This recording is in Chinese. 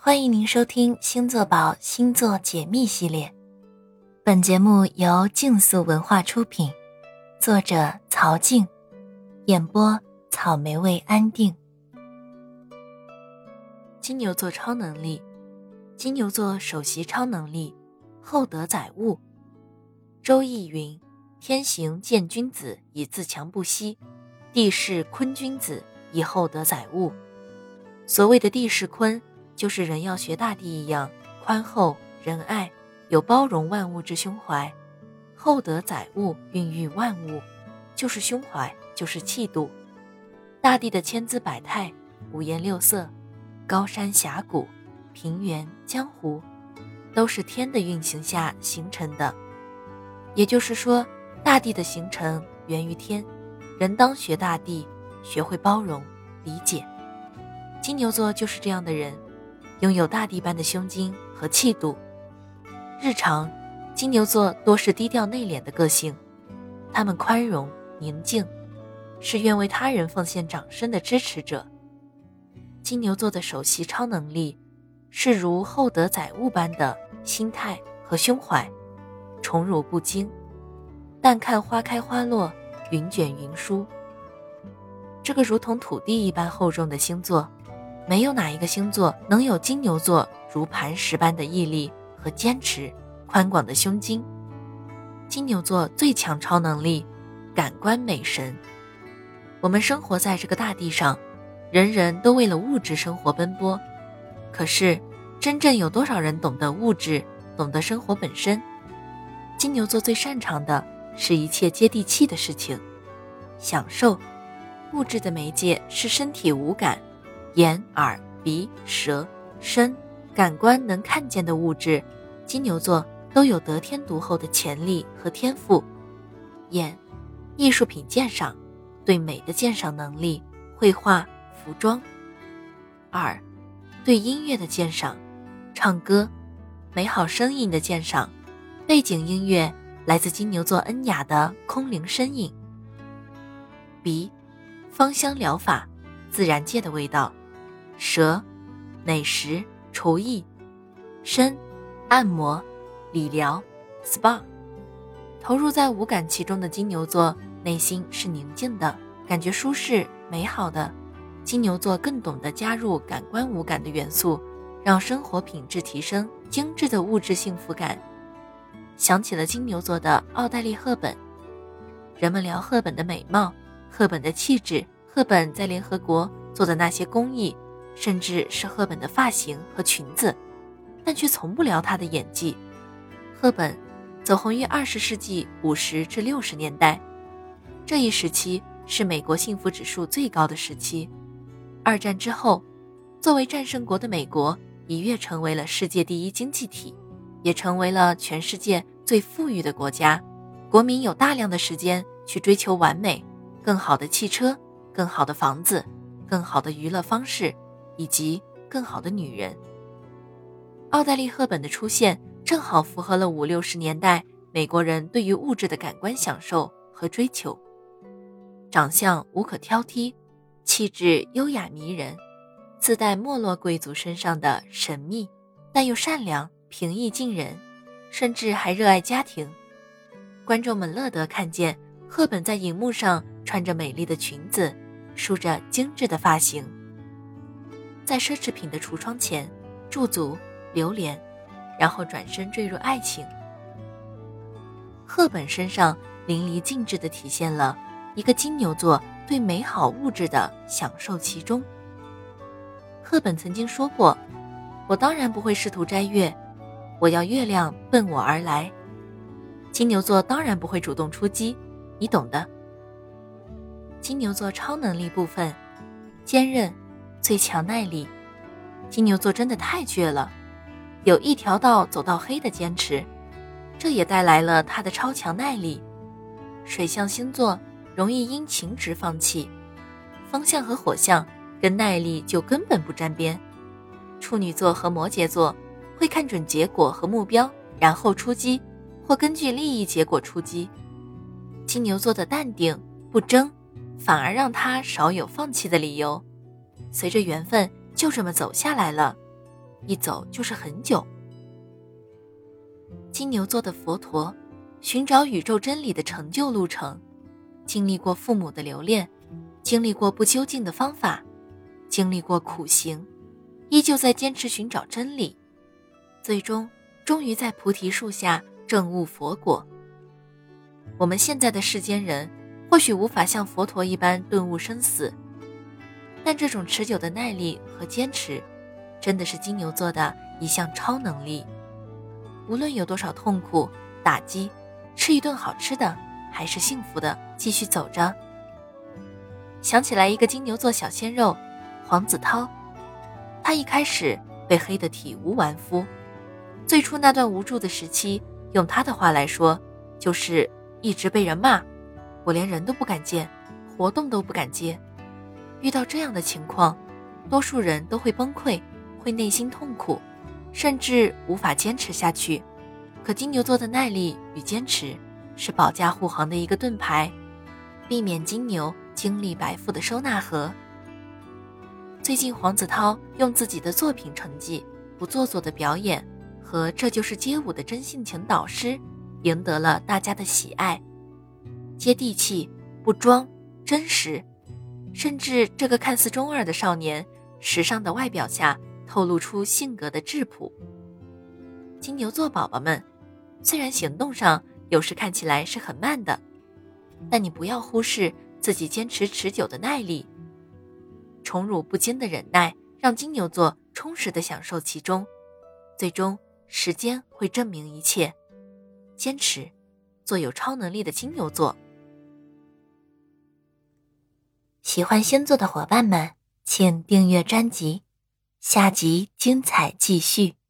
欢迎您收听星座宝星座解密系列，本节目由竞速文化出品，作者曹静，演播草莓味安定。金牛座超能力，金牛座首席超能力，厚德载物。周易云：天行健君子，以自强不息；地势坤君子，以厚德载物。所谓的地势坤，就是人要学大地一样宽厚仁爱，有包容万物之胸怀。厚德载物，孕育万物，就是胸怀，就是气度。大地的千姿百态，五颜六色，高山峡谷，平原江湖，都是天的运行下形成的。也就是说，大地的形成源于天，人当学大地，学会包容理解。金牛座就是这样的人，拥有大地般的胸襟和气度。日常，金牛座多是低调内敛的个性，他们宽容宁静，是愿为他人奉献掌声的支持者。金牛座的首席超能力是如厚德载物般的心态和胸怀，宠辱不惊，但看花开花落，云卷云舒。这个如同土地一般厚重的星座，没有哪一个星座能有金牛座如磐石般的毅力和坚持，宽广的胸襟。金牛座最强超能力，感官美神。我们生活在这个大地上，人人都为了物质生活奔波，可是真正有多少人懂得物质，懂得生活本身？金牛座最擅长的是一切接地气的事情，享受。物质的媒介是身体五感，眼耳鼻舌身，感官能看见的物质，金牛座都有得天独厚的潜力和天赋。眼，艺术品鉴赏，对美的鉴赏能力，绘画服装。耳，对音乐的鉴赏，唱歌美好声音的鉴赏，背景音乐来自金牛座恩雅的空灵身影。鼻，芳香疗法，自然界的味道。舌，美食厨艺。身，按摩理疗 SPA。 投入在五感其中的金牛座内心是宁静的，感觉舒适美好的。金牛座更懂得加入感官五感的元素，让生活品质提升，精致的物质幸福感。想起了金牛座的奥黛丽·赫本，人们聊赫本的美貌，赫本的气质，赫本在联合国做的那些公益，甚至是赫本的发型和裙子，但却从不聊她的演技。赫本走红于20世纪50至60年代，这一时期是美国幸福指数最高的时期。二战之后，作为战胜国的美国一跃成为了世界第一经济体，也成为了全世界最富裕的国家。国民有大量的时间去追求完美，更好的汽车，更好的房子，更好的娱乐方式，以及更好的女人。奥黛丽·赫本的出现正好符合了50、60年代美国人对于物质的感官享受和追求。长相无可挑剔，气质优雅迷人，自带没落贵族身上的神秘，但又善良平易近人，甚至还热爱家庭。观众们乐得看见赫本在荧幕上穿着美丽的裙子，梳着精致的发型，在奢侈品的橱窗前驻足流连，然后转身坠入爱情。赫本身上淋漓尽致地体现了一个金牛座对美好物质的享受其中。赫本曾经说过，我当然不会试图摘月，我要月亮奔我而来。金牛座当然不会主动出击，你懂的。金牛座超能力部分，坚韧，最强耐力。金牛座真的太倔了，有一条道走到黑的坚持，这也带来了他的超强耐力。水象星座容易因情执放弃，风象和火象跟耐力就根本不沾边。处女座和摩羯座会看准结果和目标，然后出击，或根据利益结果出击。金牛座的淡定不争，反而让他少有放弃的理由。随着缘分就这么走下来了。 一走就是很久。金牛座的佛陀寻找宇宙真理的成就路程，经历过父母的留恋，经历过不究竟的方法，经历过苦行，依旧在坚持寻找真理，最终终于在菩提树下证悟佛果。我们现在的世间人或许无法像佛陀一般顿悟生死，但这种持久的耐力和坚持真的是金牛座的一项超能力。无论有多少痛苦打击，吃一顿好吃的还是幸福的继续走着。想起来一个金牛座小鲜肉黄子韬，他一开始被黑得体无完肤，最初那段无助的时期，用他的话来说就是一直被人骂，我连人都不敢见，活动都不敢接。遇到这样的情况，多数人都会崩溃，会内心痛苦，甚至无法坚持下去。可金牛座的耐力与坚持是保驾护航的一个盾牌，避免金牛经历白腹的收纳盒。最近黄子韬用自己的作品成绩、不做作的表演和这就是街舞的真性情导师，赢得了大家的喜爱。接地气，不装，真实，甚至这个看似中二的少年，时尚的外表下透露出性格的质朴。金牛座宝宝们，虽然行动上有时看起来是很慢的，但你不要忽视自己坚持持久的耐力。宠辱不惊的忍耐，让金牛座充实地享受其中，最终时间会证明一切。坚持，做有超能力的金牛座。喜欢星座的伙伴们，请订阅专辑，下集精彩继续。